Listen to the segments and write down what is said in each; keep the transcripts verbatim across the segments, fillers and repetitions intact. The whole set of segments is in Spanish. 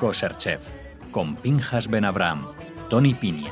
Kosher Chef, con Pinchas Ben Abraham, Tony Piña.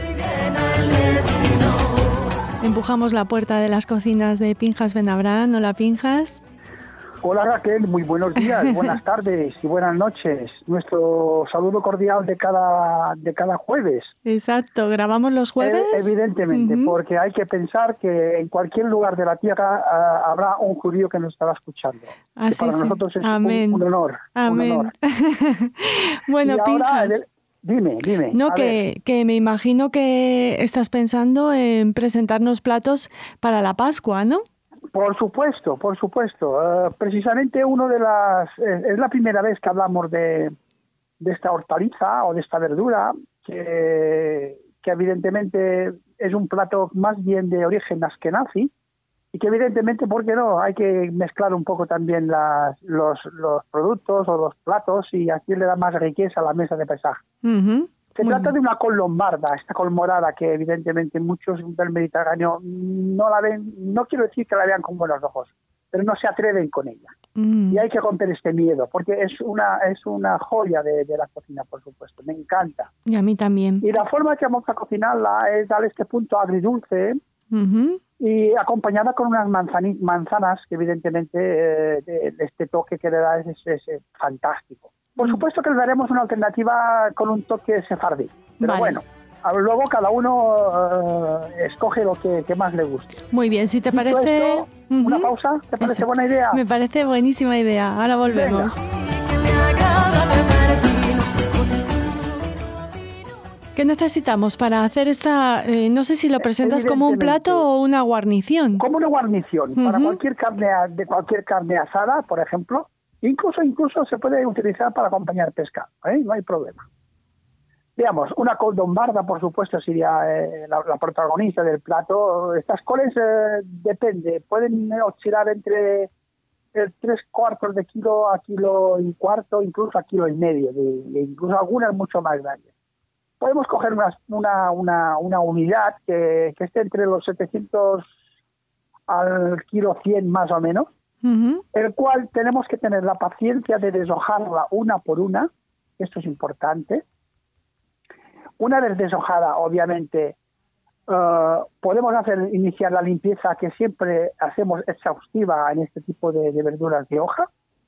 Empujamos la puerta de las cocinas de Pinchas Ben Abraham. Hola, Pinchas. Hola, Raquel, muy buenos días, buenas tardes y buenas noches. Nuestro saludo cordial de cada de cada jueves. Exacto, ¿grabamos los jueves? Eh, evidentemente, uh-huh. Porque hay que pensar que en cualquier lugar de la tierra uh, habrá un judío que nos estará escuchando. Así para sí. nosotros es Amén. un, un honor. Amén. Un honor. Bueno, y Pinchas. Ahora, dime, dime. No, que, que me imagino que estás pensando en presentarnos platos para la Pascua, ¿no? Por supuesto, por supuesto. Uh, precisamente uno de las eh, es la primera vez que hablamos de, de esta hortaliza o de esta verdura que, que evidentemente es un plato más bien de origen askenazi y que evidentemente, ¿por qué no? Hay que mezclar un poco también las, los, los productos o los platos y así le da más riqueza a la mesa de Pesaj. Uh-huh. Se Muy trata bien. de una col lombarda, esta col morada que evidentemente muchos del Mediterráneo no la ven, no quiero decir que la vean con buenos ojos, pero no se atreven con ella. Mm. Y hay que romper este miedo, porque es una es una joya de, de la cocina, por supuesto, me encanta. Y a mí también. Y la forma que vamos a cocinarla es darle este punto agridulce, uh-huh. y acompañada con unas manzani- manzanas que evidentemente eh, de, de este toque que le da es, es, es fantástico. Por supuesto que le daremos una alternativa con un toque sefardí, pero vale. Bueno, luego cada uno uh, escoge lo que, que más le guste. Muy bien, si te parece... Esto, uh-huh. ¿Una pausa? ¿Te parece Eso. buena idea? Me parece buenísima idea, ahora volvemos. Venga. ¿Qué necesitamos para hacer esta, eh, no sé si lo presentas como un plato o una guarnición? Como una guarnición, uh-huh. Para cualquier carne, de cualquier carne asada, por ejemplo. Incluso incluso se puede utilizar para acompañar pescado, ¿eh? No hay problema. Digamos, una col lombarda, por supuesto, sería eh, la, la protagonista del plato. Estas coles, eh, depende, pueden oscilar entre eh, tres cuartos de kilo a kilo y cuarto, incluso a kilo y medio, de, de, incluso algunas mucho más grandes. Podemos coger una, una, una, una unidad que, que esté entre los setecientos al kilo cien más o menos, Uh-huh. el cual tenemos que tener la paciencia de deshojarla una por una, esto es importante. Una vez deshojada, obviamente, uh, podemos hacer iniciar la limpieza que siempre hacemos exhaustiva en este tipo de, de verduras de hoja,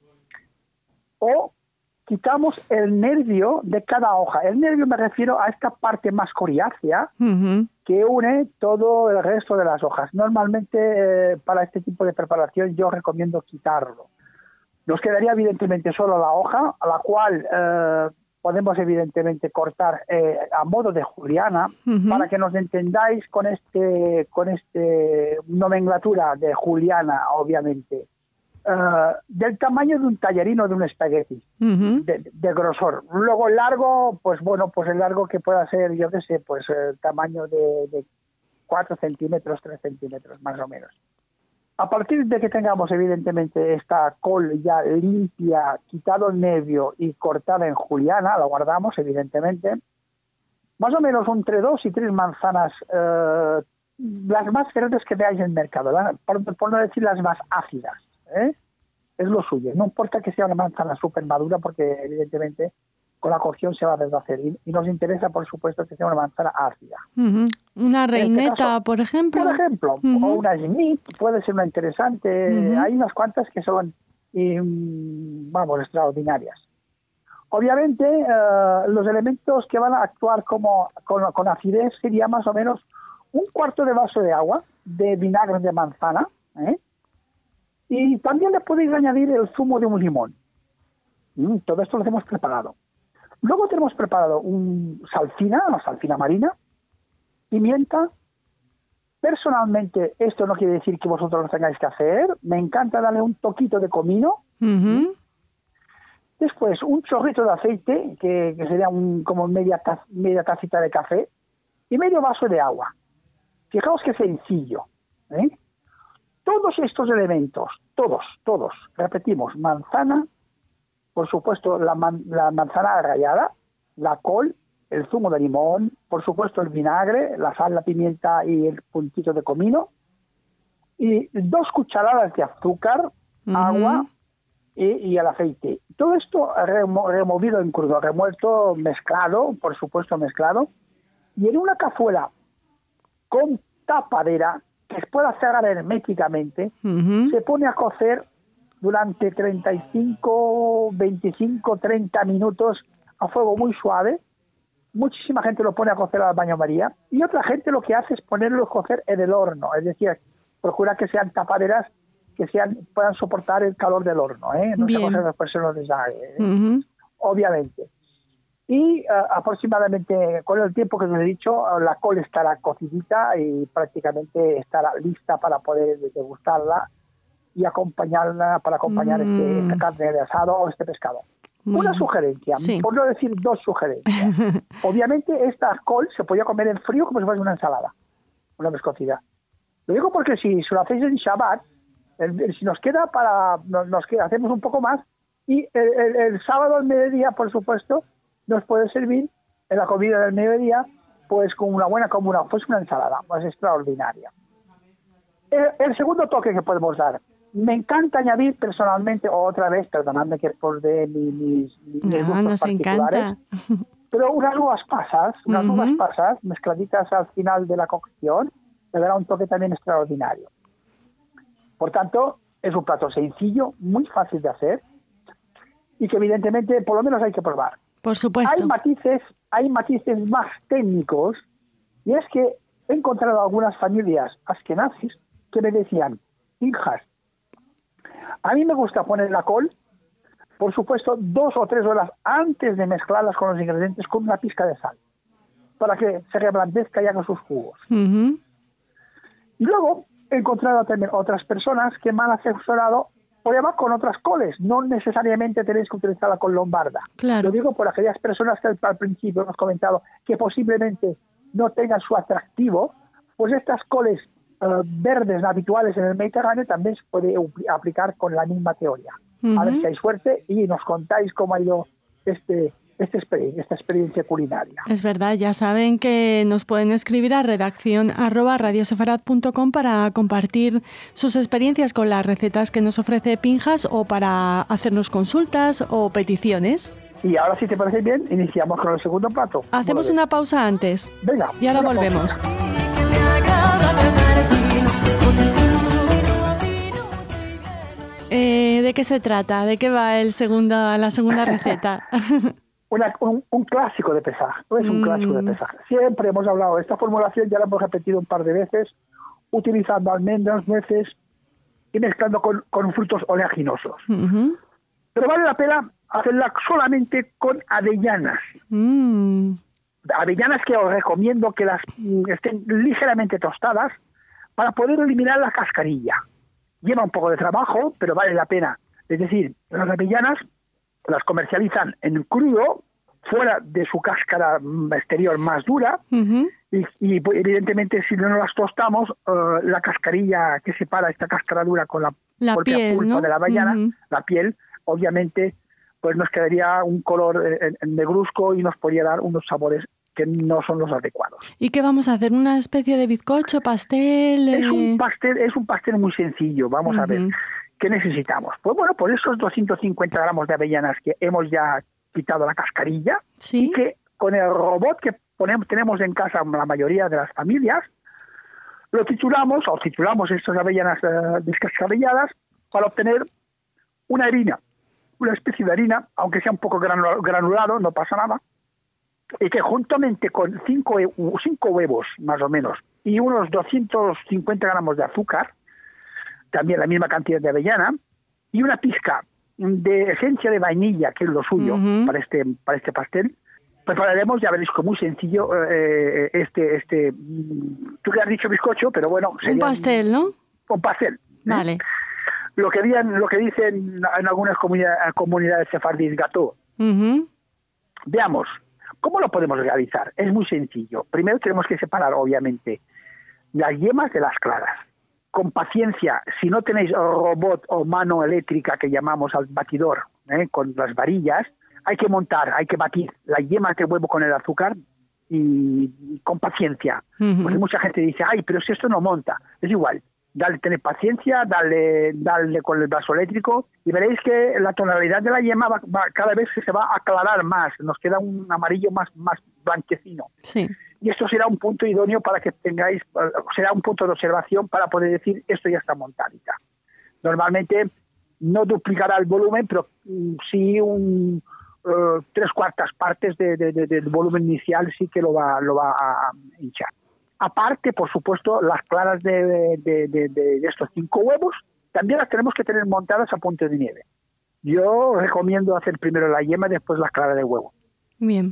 o quitamos el nervio de cada hoja. El nervio me refiero a esta parte más coriácea, uh-huh. que une todo el resto de las hojas. Normalmente eh, para este tipo de preparación yo recomiendo quitarlo. Nos quedaría evidentemente solo la hoja, a la cual eh, podemos evidentemente cortar eh, a modo de juliana, uh-huh. para que nos entendáis con este con este nomenclatura de juliana, obviamente. Uh, del tamaño de un tallarín o de un espagueti, uh-huh. de, de grosor. Luego largo, pues bueno, pues el largo que pueda ser, yo qué sé, pues el tamaño de, de cuatro centímetros, tres centímetros, más o menos. A partir de que tengamos evidentemente esta col ya limpia, quitado el nervio y cortada en juliana, la guardamos evidentemente, más o menos entre dos y tres manzanas, uh, las más verdes que veáis en el mercado, ¿verdad? Por, por no decir las más ácidas. ¿Eh? Es lo suyo, no importa que sea una manzana súper madura porque evidentemente con la cocción se va a deshacer y, y nos interesa por supuesto que sea una manzana ácida. Uh-huh. Una reineta, este caso, por ejemplo. Por ejemplo, uh-huh. o una Schmidt, puede ser una interesante, uh-huh. Hay unas cuantas que son, y, vamos, extraordinarias. Obviamente uh, los elementos que van a actuar como con, con acidez sería más o menos un cuarto de vaso de agua de vinagre de manzana, ¿eh? Y también le podéis añadir el zumo de un limón. Mm, todo esto lo hemos preparado. Luego tenemos preparado un salsina, una salsina marina, pimienta. Personalmente, esto no quiere decir que vosotros lo tengáis que hacer. Me encanta darle un toquito de comino. Uh-huh. Después, un chorrito de aceite, que, que sería un, como media, taz, media tacita de café, y medio vaso de agua. Fijaos qué sencillo, ¿eh? Todos estos elementos, todos, todos, repetimos, manzana, por supuesto la, man, la manzana rallada, la col, el zumo de limón, por supuesto el vinagre, la sal, la pimienta y el puntito de comino, y dos cucharadas de azúcar, uh-huh. agua, y, y el aceite. Todo esto remo, removido en crudo, remuerto, mezclado, por supuesto mezclado, y en una cazuela con tapadera que se pueda cerrar herméticamente, uh-huh. se pone a cocer durante treinta y cinco, veinticinco, treinta minutos a fuego muy suave. Muchísima gente lo pone a cocer al baño María, y otra gente lo que hace es ponerlo a cocer en el horno, es decir, procura que sean tapaderas que sean puedan soportar el calor del horno, ¿eh? No se cogen las personas de sangre, ¿eh? uh-huh. obviamente. Y uh, aproximadamente con el tiempo que os he dicho, uh, la col estará cocidita y prácticamente estará lista para poder degustarla y acompañarla para acompañar mm. este, esta carne de asado o este pescado. Muy Una sugerencia, sí. por no decir dos sugerencias. Obviamente esta col se podía comer en frío como si fuese una ensalada, una vez cocida. Lo digo porque si, si lo hacéis en Shabbat, el, el, si nos queda para, nos, nos queda, hacemos un poco más, y el, el, el sábado al mediodía, por supuesto, nos puede servir en la comida del mediodía, pues con una buena, como una, pues una ensalada, pues extraordinaria. El, el segundo toque que podemos dar, me encanta añadir personalmente, otra vez, perdonadme que por de mis, mis, mis no, gustos nos particulares, encanta. pero unas uvas pasas, unas uh-huh. uvas pasas mezcladitas al final de la cocción, le dará un toque también extraordinario. Por tanto, es un plato sencillo, muy fácil de hacer, y que evidentemente por lo menos hay que probar. Por supuesto. Hay matices, hay matices más técnicos, y es que he encontrado algunas familias askenazis que me decían, hijas, a mí me gusta poner la col, por supuesto, dos o tres horas antes de mezclarlas con los ingredientes con una pizca de sal, para que se reblandezca y haga sus jugos. Uh-huh. Y luego he encontrado también otras personas que me han asesorado prueba con otras coles, no necesariamente tenéis que utilizar la col lombarda. Claro. Lo digo por aquellas personas que al principio hemos comentado que posiblemente no tengan su atractivo, pues estas coles uh, verdes habituales en el Mediterráneo también se puede aplicar con la misma teoría. Uh-huh. A ver si hay suerte y nos contáis cómo ha ido este Esta experiencia, esta experiencia culinaria. Es verdad, ya saben que nos pueden escribir a redacción arroba radiosefarad punto com para compartir sus experiencias con las recetas que nos ofrece Pinjas o para hacernos consultas o peticiones. Y ahora, si te parece bien, iniciamos con el segundo plato. Hacemos una pausa antes. Venga. Y ahora volvemos. Eh, ¿De qué se trata? ¿De qué va el segunda, la segunda receta? Una, un, un clásico de Pesaj, no es un mm. clásico de Pesaj. Siempre hemos hablado de esta formulación, ya la hemos repetido un par de veces, utilizando almendras, nueces y mezclando con, con frutos oleaginosos. Uh-huh. Pero vale la pena hacerla solamente con avellanas. Mm. Avellanas que os recomiendo que las estén ligeramente tostadas para poder eliminar la cascarilla. Lleva un poco de trabajo, pero vale la pena. Es decir, las avellanas las comercializan en crudo, fuera de su cáscara exterior más dura, uh-huh. y, y evidentemente si no las tostamos, uh, la cascarilla que separa esta cáscara dura con la, la piel, pulpa, ¿no? de la avellana, uh-huh. la piel, obviamente, pues nos quedaría un color eh, negruzco y nos podría dar unos sabores que no son los adecuados. ¿Y qué vamos a hacer? ¿Una especie de bizcocho, pastel? Eh... Es un pastel, es un pastel muy sencillo, vamos uh-huh. a ver. ¿Qué necesitamos? Pues bueno, por esos doscientos cincuenta gramos de avellanas que hemos ya quitado la cascarilla, ¿sí? Y que con el robot que ponemos, tenemos en casa la mayoría de las familias, lo trituramos o trituramos estas avellanas uh, descascabelladas para obtener una harina, una especie de harina, aunque sea un poco granulado, no pasa nada, y que juntamente con cinco, cinco huevos más o menos y unos doscientos cincuenta gramos de azúcar, también la misma cantidad de avellana, y una pizca de esencia de vainilla, que es lo suyo uh-huh. para este para este pastel, prepararemos, ya veréis que muy sencillo, eh, este, este, tú que has dicho bizcocho, pero bueno... Un pastel, ¿no? Un pastel. Vale. ¿eh? Lo que, digan, lo que dicen en algunas comunidades, comunidades sefardíes, gâteau. Uh-huh. Veamos, ¿cómo lo podemos realizar? Es muy sencillo. Primero tenemos que separar, obviamente, las yemas de las claras. Con paciencia, si no tenéis robot o mano eléctrica que llamamos al batidor, ¿eh? con las varillas, hay que montar, hay que batir las yemas de huevo con el azúcar y, y con paciencia. Uh-huh. Porque mucha gente dice, ay, pero si esto no monta. Es igual, Dale, tener paciencia, dale, dale con el vaso eléctrico y veréis que la tonalidad de la yema va, va, cada vez se va a aclarar más, nos queda un amarillo más, más blanquecino. Sí. Y esto será un punto idóneo para que tengáis, será un punto de observación para poder decir esto ya está montadita. Normalmente no duplicará el volumen, pero mm, sí un uh, tres cuartas partes de, de, de, del volumen inicial sí que lo va, lo va a hinchar. Aparte, por supuesto, las claras de, de, de, de estos cinco huevos también las tenemos que tener montadas a punto de nieve. Yo recomiendo hacer primero la yema y después las claras de huevo. Bien.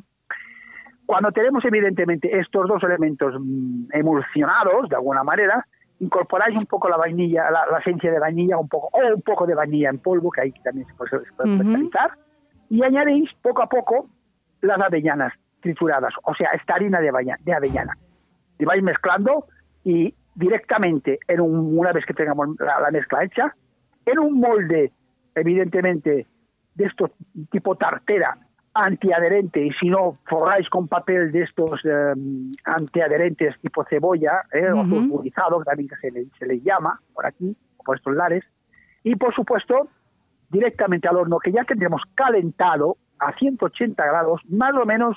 Cuando tenemos evidentemente estos dos elementos mmm, emulsionados de alguna manera, incorporáis un poco la vainilla, la, la esencia de vainilla, un poco o un poco de vainilla en polvo, que ahí también se puede, se puede cristalizar, uh-huh. y añadís poco a poco las avellanas trituradas, o sea, esta harina de, avellana, de avellana. Y vais mezclando y directamente, en un, una vez que tengamos la, la mezcla hecha, en un molde, evidentemente, de estos tipo tartera, antiadherente, y si no, forráis con papel de estos eh, antiadherentes tipo cebolla, eh, uh-huh. o sulfurizado, también que se le, se le llama por aquí, por estos lares, y por supuesto, directamente al horno, que ya tendremos calentado a ciento ochenta grados, más o menos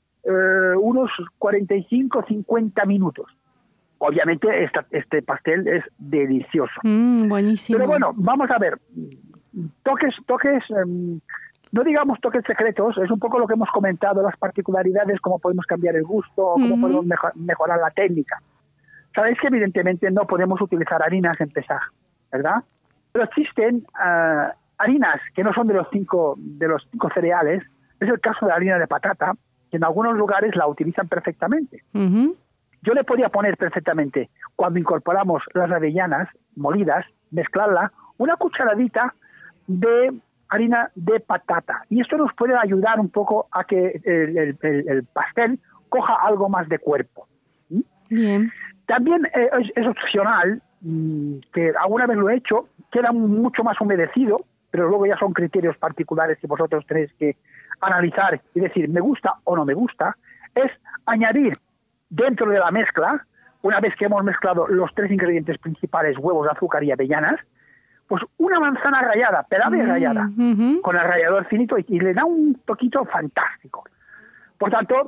Uh, unos cuarenta y cinco a cincuenta minutos. Obviamente esta, este pastel es delicioso. Mm, buenísimo. Pero bueno, vamos a ver, toques, toques, um, no digamos toques secretos, es un poco lo que hemos comentado, las particularidades, cómo podemos cambiar el gusto, cómo uh-huh. podemos mejor, mejorar la técnica. Sabéis que evidentemente no podemos utilizar harinas en pesaj, ¿verdad? Pero existen uh, harinas que no son de los cinco de los cinco cereales. Es el caso de la harina de patata, que en algunos lugares la utilizan perfectamente. Uh-huh. Yo le podía poner perfectamente, cuando incorporamos las avellanas molidas, mezclarla, una cucharadita de harina de patata. Y esto nos puede ayudar un poco a que el, el, el, el pastel coja algo más de cuerpo. ¿Mm? Bien. También eh, es, es opcional, mmm, que alguna vez lo he hecho, queda mucho más humedecido, pero luego ya son criterios particulares que vosotros tenéis que analizar y decir, me gusta o no me gusta, es añadir dentro de la mezcla, una vez que hemos mezclado los tres ingredientes principales, huevos, azúcar y avellanas, pues una manzana rallada, pelada y mm, rallada, uh-huh. con el rallador finito, y, y le da un toquito fantástico. Por tanto,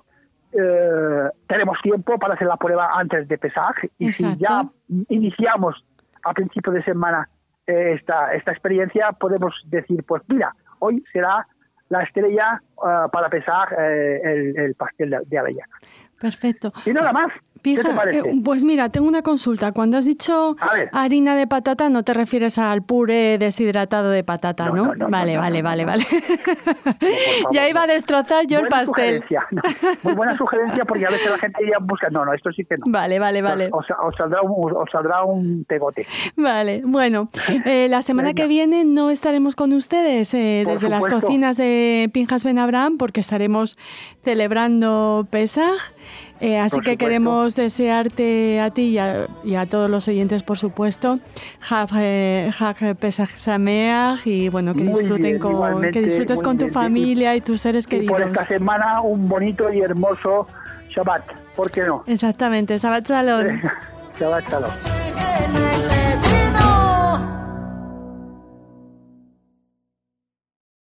eh, tenemos tiempo para hacer la prueba antes de pesaj, y Exacto. si ya iniciamos a principio de semana eh, esta, esta experiencia, podemos decir, pues mira, hoy será la estrella uh, para pesar eh, el, el pastel de, de avellana. Perfecto. Y nada más. Pija, ¿Qué te parece? Eh, pues mira, tengo una consulta. Cuando has dicho harina de patata, no te refieres al puré deshidratado de patata, ¿no? ¿no? no, no vale, no, vale, no, vale, no, vale, no. vale. No, ya iba a destrozar yo buena el pastel. No, muy buena sugerencia, porque a veces la gente ya busca, no, no, esto sí que no. Vale, vale, vale. Os, os, saldrá, un, os saldrá un pegote. Vale, bueno, eh, la semana Venga. que viene no estaremos con ustedes eh, desde supuesto. las cocinas de Pinjas Ben Abraham, porque estaremos celebrando Pesaj. Eh, así por que supuesto. queremos desearte a ti y a, y a todos los oyentes, por supuesto, Hag eh, Pesach Sameach, y bueno, que muy disfruten bien, con que disfrutes con tu bien, familia y tus seres y queridos. Por esta semana un bonito y hermoso Shabbat, ¿por qué no? Exactamente, Shabbat Shalom. Shabbat Shalom.